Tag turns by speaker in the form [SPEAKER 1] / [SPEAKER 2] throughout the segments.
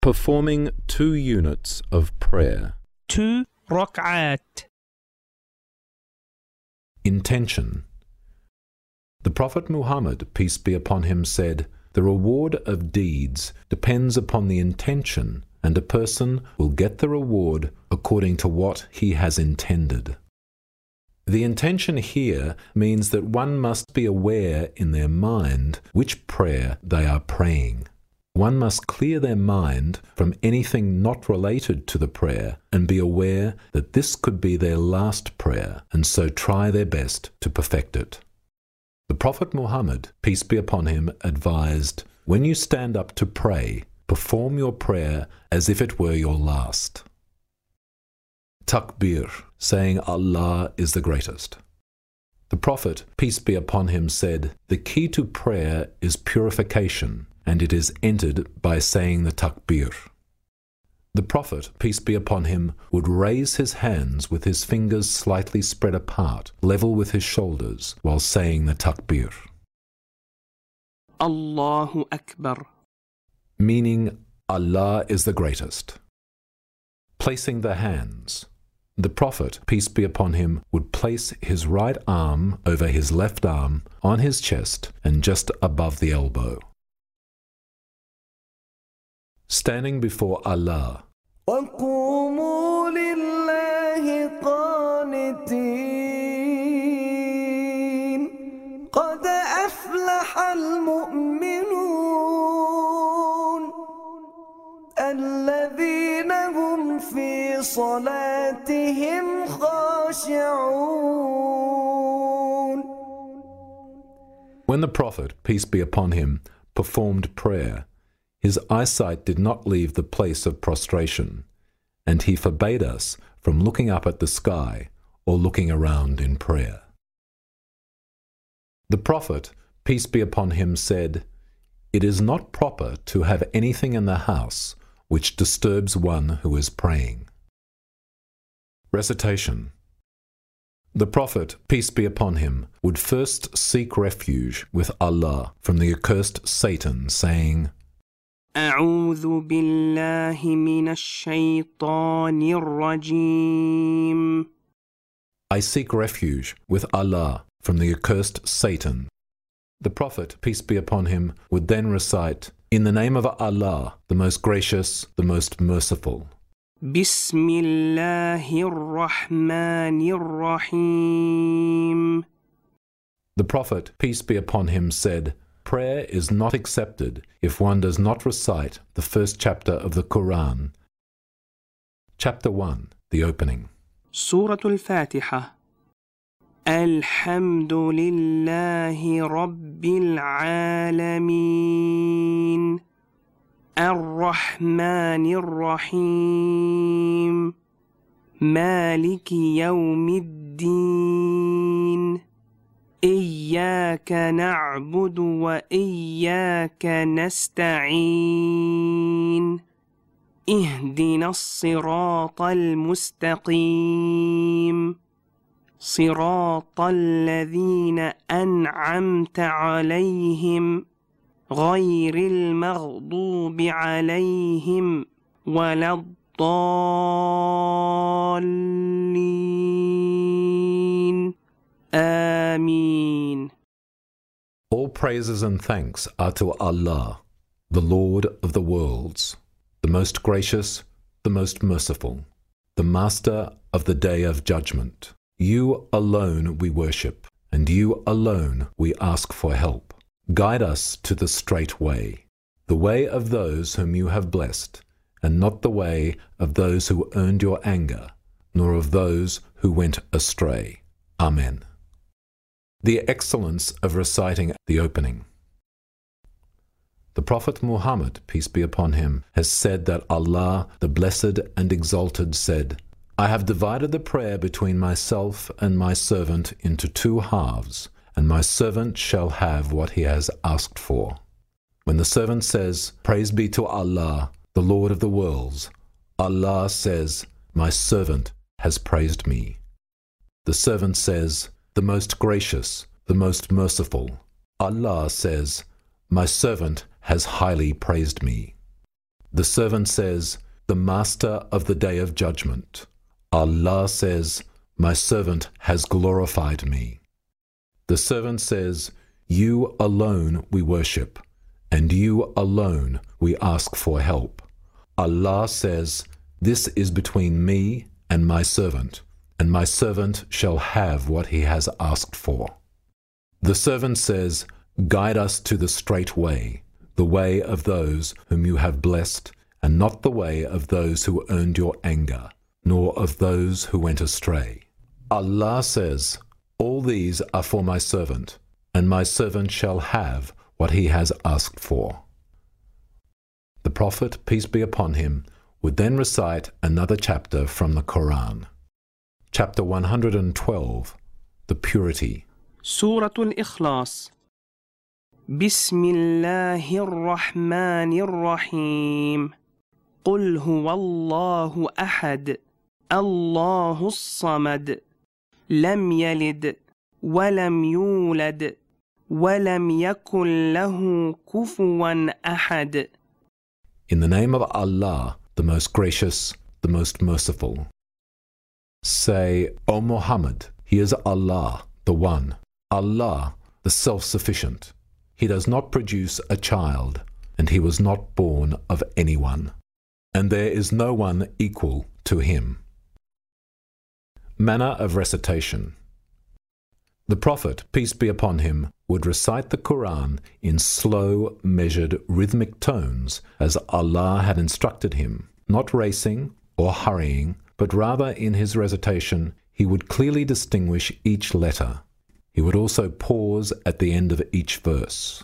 [SPEAKER 1] Performing 2 units of prayer.
[SPEAKER 2] 2 ركعات.
[SPEAKER 1] Intention. The Prophet Muhammad, peace be upon him, said, "The reward of deeds depends upon the intention, and a person will get the reward according to what he has intended." The intention here means that one must be aware in their mind which prayer they are praying. One must clear their mind from anything not related to the prayer and be aware that this could be their last prayer, and so try their best to perfect it. The Prophet Muhammad, peace be upon him, advised, "When you stand up to pray, perform your prayer as if it were your last." Takbir, saying Allah is the greatest. The Prophet, peace be upon him, said, "The key to prayer is purification, and it is entered by saying the takbir." The Prophet, peace be upon him, would raise his hands with his fingers slightly spread apart, level with his shoulders, while saying the takbir.
[SPEAKER 2] Allahu Akbar.
[SPEAKER 1] Meaning, Allah is the greatest. Placing the hands. The Prophet, peace be upon him, would place his right arm over his left arm on his chest and just above the elbow. Standing before Allah.
[SPEAKER 3] وَقُومُوا لِلَّهِ قَانِتِينَ قَدْ أَفْلَحَ الْمُؤْمِنُونَ الَّذِينَ هُمْ فِي صَلَاتِهِمْ خَاشِعُونَ.
[SPEAKER 1] When the Prophet, peace be upon him, performed prayer, his eyesight did not leave the place of prostration, and he forbade us from looking up at the sky or looking around in prayer. The Prophet, peace be upon him, said, "It is not proper to have anything in the house which disturbs one who is praying." Recitation. The Prophet, peace be upon him, would first seek refuge with Allah from the accursed Satan, saying,
[SPEAKER 2] أعوذ بالله من الشيطان الرجيم.
[SPEAKER 1] I seek refuge with Allah from the accursed Satan. The Prophet, peace be upon him, would then recite, "In the name of Allah, the most gracious, the most merciful."
[SPEAKER 2] بسم الله الرحمن الرحيم.
[SPEAKER 1] The Prophet, peace be upon him, said, "Prayer is not accepted if one does not recite the first chapter of the Quran." Chapter 1, the opening.
[SPEAKER 2] سورة الفاتحة. الحمد لله رب العالمين الرحمن الرحيم مالك يوم الدين إياك نعبد وإياك نستعين اهدنا الصراط المستقيم صراط الذين أنعمت عليهم غير المغضوب عليهم ولا الضالين آمين.
[SPEAKER 1] All praises and thanks are to Allah, the Lord of the worlds, the most gracious, the most merciful, the Master of the Day of Judgment. You alone we worship, and you alone we ask for help. Guide us to the straight way, the way of those whom you have blessed, and not the way of those who earned your anger, nor of those who went astray. Amen. The excellence of reciting the opening. The Prophet Muhammad, peace be upon him, has said that Allah, the Blessed and Exalted, said, "I have divided the prayer between myself and my servant into 2 halves, and my servant shall have what he has asked for." When the servant says, "Praise be to Allah, the Lord of the worlds," Allah says, "My servant has praised me." The servant says, "The most gracious, the most merciful." Allah says, "My servant has highly praised me." The servant says, the Master of the Day of Judgment. Allah says, my servant has glorified me. The servant says, you alone we worship, and you alone we ask for help. Allah says, this is between me and my servant shall have what he has asked for. The servant says, guide us to the straight way, the way of those whom you have blessed, and not the way of those who earned your anger, nor of those who went astray. Allah says, all these are for my servant, and my servant shall have what he has asked for. The Prophet, peace be upon him, would then recite another chapter from the Quran. Chapter 112, the Purity.
[SPEAKER 2] Surah Al-Ikhlas. Bismillahir Rahmanir Rahim. قل هو الله أحد الله الصمد لم يلد ولم يولد ولم يكن له كفوا أحد.
[SPEAKER 1] In the name of Allah, the most gracious, the most merciful. Say, O Muhammad, he is Allah, the One, Allah, the self-sufficient. He does not produce a child, and he was not born of anyone, and there is no one equal to him. Manner of recitation. The Prophet, peace be upon him, would recite the Quran in slow, measured, rhythmic tones as Allah had instructed him, not racing or hurrying, but rather in his recitation he would clearly distinguish each letter. He would also pause at the end of each verse.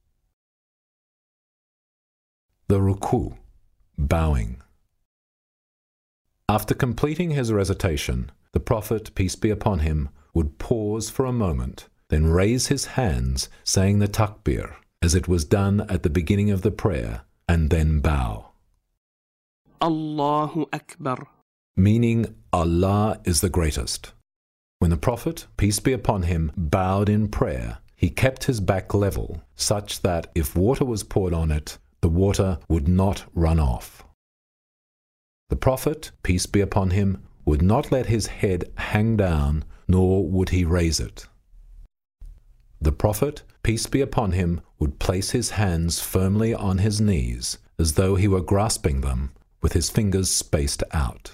[SPEAKER 1] The Ruku, bowing. After completing his recitation, the Prophet, peace be upon him, would pause for a moment, then raise his hands, saying the takbir, as it was done at the beginning of the prayer, and then bow.
[SPEAKER 2] Allahu Akbar.
[SPEAKER 1] Meaning, Allah is the greatest. When the Prophet, peace be upon him, bowed in prayer, he kept his back level, such that if water was poured on it, the water would not run off. The Prophet, peace be upon him, would not let his head hang down, nor would he raise it. The Prophet, peace be upon him, would place his hands firmly on his knees, as though he were grasping them, with his fingers spaced out.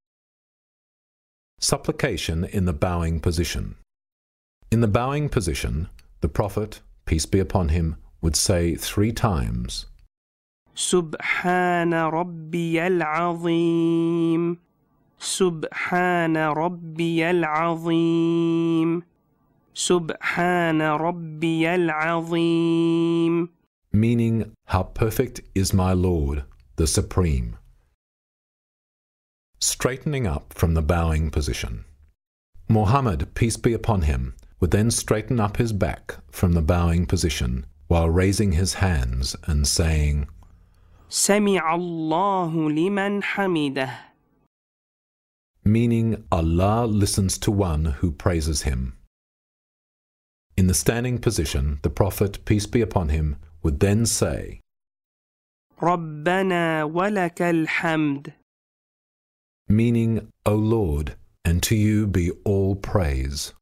[SPEAKER 1] Supplication in the bowing position. In the bowing position, the Prophet, peace be upon him, would say 3 times,
[SPEAKER 2] Subhana Rabbiyal Azim. Subhana Rabbiyal Azim. Subhana Rabbiyal Azim.
[SPEAKER 1] Meaning, how perfect is my Lord, the Supreme. Straightening up from the bowing position. Muhammad, peace be upon him, would then straighten up his back from the bowing position while raising his hands and saying,
[SPEAKER 2] Sami'a Allahu liman hamidah.
[SPEAKER 1] Meaning, Allah listens to one who praises him. In the standing position, the Prophet, peace be upon him, would then say,
[SPEAKER 2] Rabbana walakal hamd.
[SPEAKER 1] Meaning, O Lord, and to you be all praise.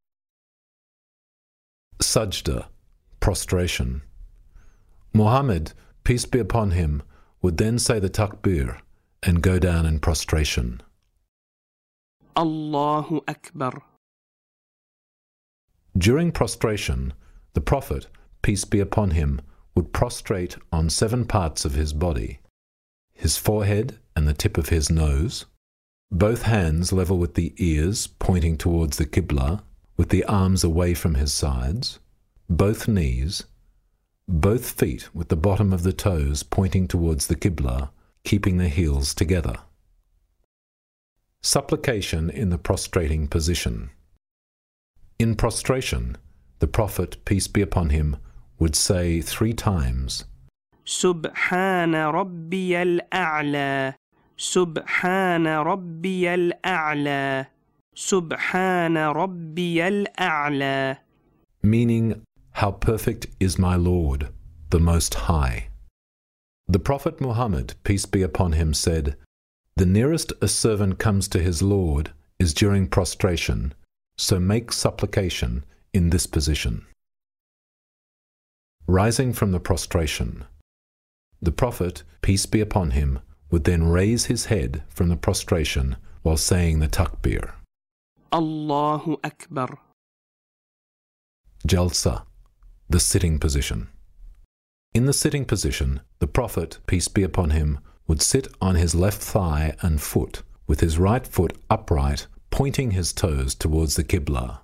[SPEAKER 1] Sajda, prostration. Muhammad, peace be upon him, would then say the takbir and go down in prostration.
[SPEAKER 2] Allahu Akbar.
[SPEAKER 1] During prostration, the Prophet, peace be upon him, would prostrate on 7 parts of his body: his forehead and the tip of his nose, both hands level with the ears pointing towards the Qibla, with the arms away from his sides, both knees, both feet with the bottom of the toes pointing towards the Qibla, keeping the heels together. Supplication in the prostrating position. In prostration, the Prophet, peace be upon him, would say 3 times,
[SPEAKER 2] Subhana Rabbiyal A'la. Subhana Rabbiyal A'la. Subhana Rabbiyal A'la.
[SPEAKER 1] Meaning, how perfect is my Lord, the Most High. The Prophet Muhammad, peace be upon him, said, "The nearest a servant comes to his Lord is during prostration, so make supplication in this position." Rising from the prostration. The Prophet, peace be upon him, would then raise his head from the prostration while saying the takbir.
[SPEAKER 2] Allahu Akbar.
[SPEAKER 1] Jalsa, the sitting position. In the sitting position, the Prophet, peace be upon him, would sit on his left thigh and foot, with his right foot upright, pointing his toes towards the Qibla.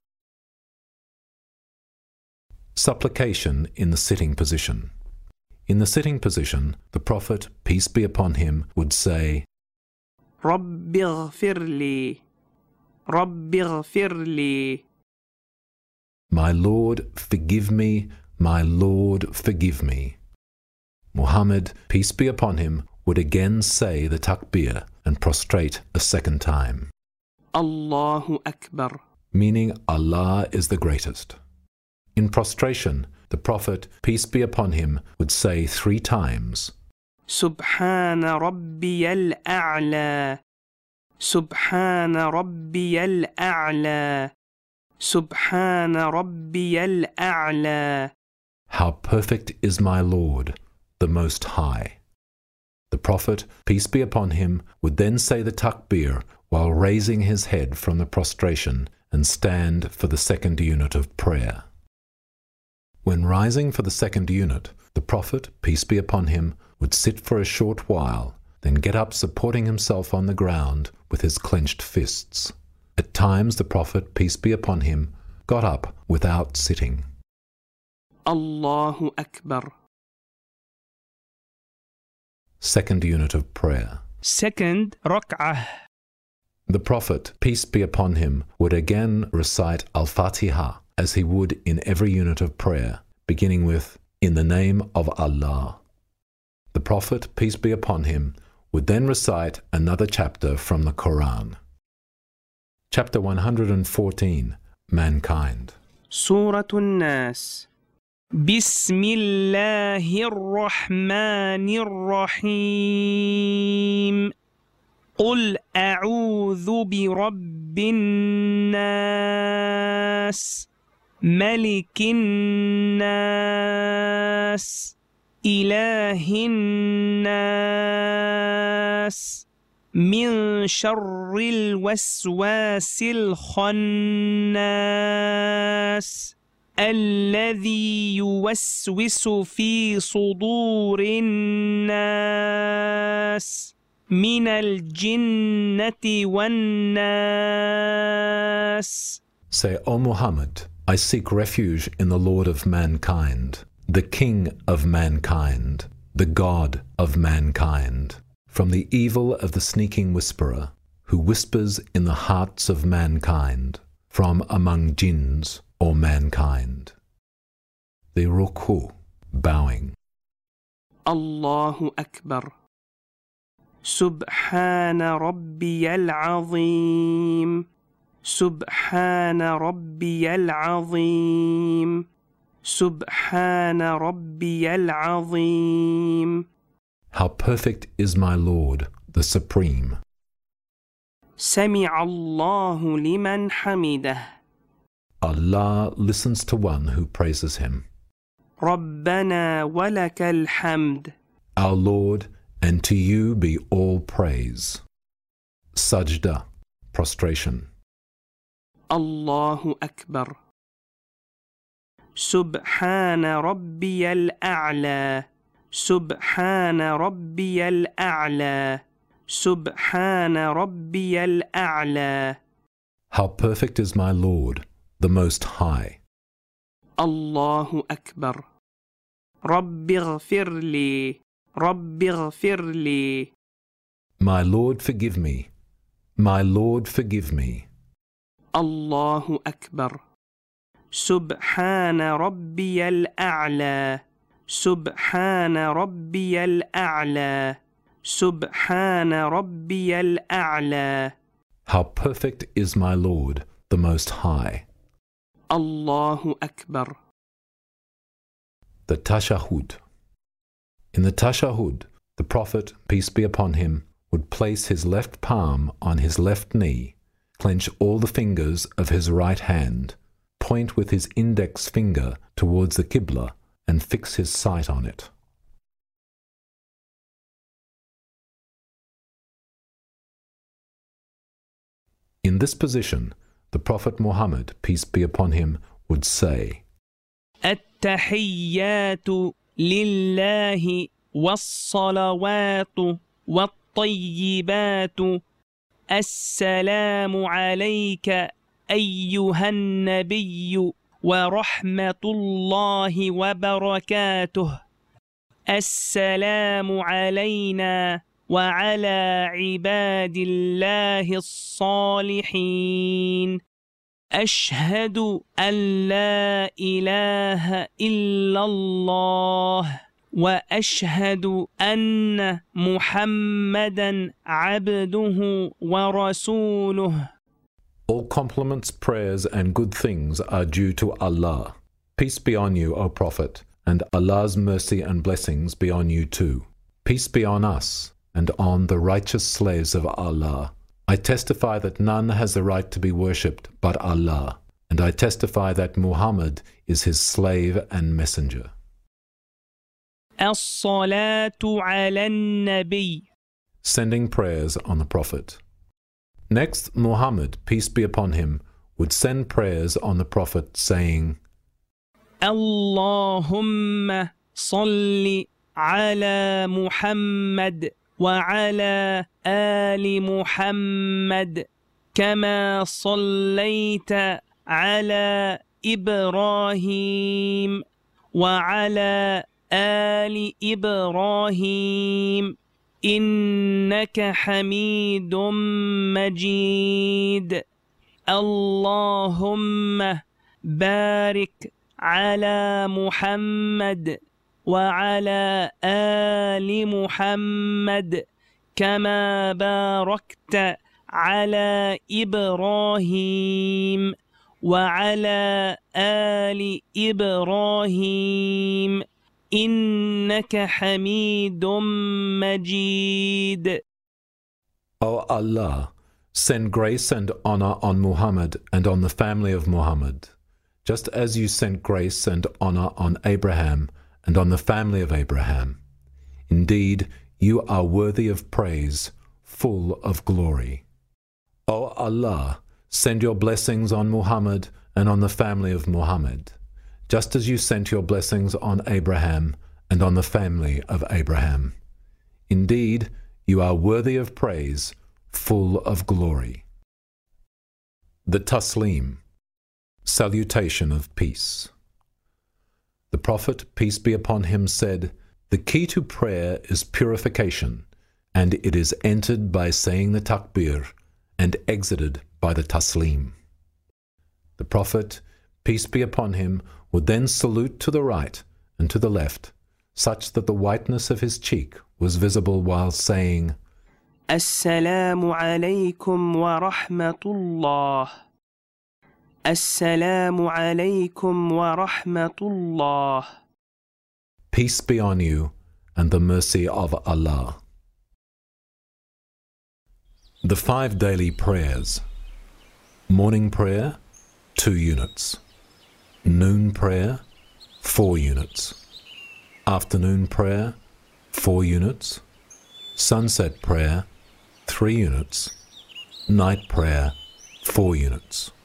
[SPEAKER 1] Supplication in the sitting position. In the sitting position, the Prophet, peace be upon him, would say,
[SPEAKER 2] رب اغفر لي رب اغفر لي.
[SPEAKER 1] "My Lord, forgive me, my Lord, forgive me." Muhammad, peace be upon him, would again say the takbir and prostrate a second time,
[SPEAKER 2] Allahu Akbar.
[SPEAKER 1] meaning Allah is the greatest. In prostration, the Prophet, peace be upon him, would say 3 times,
[SPEAKER 2] سبحان ربي الأعلى سبحان ربي الأعلى سبحان ربي الأعلى.
[SPEAKER 1] "How perfect is my Lord, the Most High." The Prophet, peace be upon him, would then say the takbir while raising his head from the prostration and stand for the second unit of prayer. When rising for the second unit, the Prophet, peace be upon him, would sit for a short while, then get up supporting himself on the ground with his clenched fists. At times the Prophet, peace be upon him, got up without sitting.
[SPEAKER 2] Allahu Akbar.
[SPEAKER 1] Second unit of prayer.
[SPEAKER 2] Second rak'ah.
[SPEAKER 1] The Prophet, peace be upon him, would again recite Al-Fatiha as he would in every unit of prayer, beginning with, "In the name of Allah." The Prophet, peace be upon him, would then recite another chapter from the Quran. Chapter 114, Mankind.
[SPEAKER 2] سورة الناس. بسم الله الرحمن الرحيم. قل أعوذ برب الناس ملك الناس إله الناس من شر الوسواس الخناس الذي يوسوس في صدور الناس من الجنة والناس.
[SPEAKER 1] Say, O Muhammad, I seek refuge in the Lord of mankind, the King of mankind, the God of mankind, from the evil of the sneaking whisperer, who whispers in the hearts of mankind, from among jinns or mankind. The ruku, bowing.
[SPEAKER 2] Allahu Akbar. سبحان ربي العظيم سبحان ربي العظيم سبحان ربي العظيم.
[SPEAKER 1] How perfect is my Lord, the Supreme.
[SPEAKER 2] سمع الله لمن حمده.
[SPEAKER 1] Allah listens to one who praises him.
[SPEAKER 2] ربنا ولك الحمد.
[SPEAKER 1] Our Lord, and to you be all praise. Sajda, prostration.
[SPEAKER 2] الله أكبر. سبحان ربي الأعلى سبحان ربي الأعلى سبحان ربي الأعلى.
[SPEAKER 1] How perfect is my Lord, the Most High.
[SPEAKER 2] الله أكبر. رب اغفر لي رب اغفر لي.
[SPEAKER 1] My Lord, forgive me. My Lord, forgive me.
[SPEAKER 2] الله أكبر. سبحان ربي الأعلى سبحان ربي الأعلى سبحان ربي الأعلى.
[SPEAKER 1] How perfect is my Lord, the Most High.
[SPEAKER 2] الله أكبر.
[SPEAKER 1] The Tashahhud, In the tashahhud, the Prophet, peace be upon him, would place his left palm on his left knee, clench all the fingers of his right hand, point with his index finger towards the Qibla, and fix his sight on it. In this position, the Prophet Muhammad, peace be upon him, would say,
[SPEAKER 2] التحيات لله والصلوات والطيبات السلام عليك أيها النبي ورحمة الله وبركاته السلام علينا وعلى عباد الله الصالحين أشهد أن لا إله إلا الله وأشهد أن محمدا عبده ورسوله.
[SPEAKER 1] All compliments, prayers, and good things are due to Allah. Peace be on you, O Prophet, and Allah's mercy and blessings be on you too. Peace be on us and on the righteous slaves of Allah. I testify that none has the right to be worshipped but Allah, and I testify that Muhammad is his slave and messenger.
[SPEAKER 2] الصلاة على النبي.
[SPEAKER 1] Sending prayers on the Prophet. Next, Muhammad, peace be upon him, would send prayers on the Prophet, saying,
[SPEAKER 2] اللهم صل على محمد وعلى آل محمد كما صليت على إبراهيم وعلى آل إبراهيم إنك حميد مجيد اللهم بارك على محمد وعلى آل محمد كما باركت على إبراهيم وعلى آل إبراهيم إنك حميد مجيد.
[SPEAKER 1] O Allah, send grace and honor on Muhammad and on the family of Muhammad, just as you sent grace and honor on Abraham and on the family of Abraham. Indeed, you are worthy of praise, full of glory. O Allah, send your blessings on Muhammad and on the family of Muhammad, just as you sent your blessings on Abraham and on the family of Abraham. Indeed, you are worthy of praise, full of glory. The Taslim, salutation of peace. The Prophet, peace be upon him, said, "The key to prayer is purification, and it is entered by saying the takbir and exited by the taslim." The Prophet, peace be upon him, would then salute to the right and to the left, such that the whiteness of his cheek was visible while saying,
[SPEAKER 2] السلام عليكم ورحمة الله السلام عليكم ورحمة الله.
[SPEAKER 1] Peace be on you and the mercy of Allah. The 5 daily prayers. Morning prayer, 2 units. Noon prayer, 4 units. Afternoon prayer, 4 units. Sunset prayer, 3 units. Night prayer, 4 units.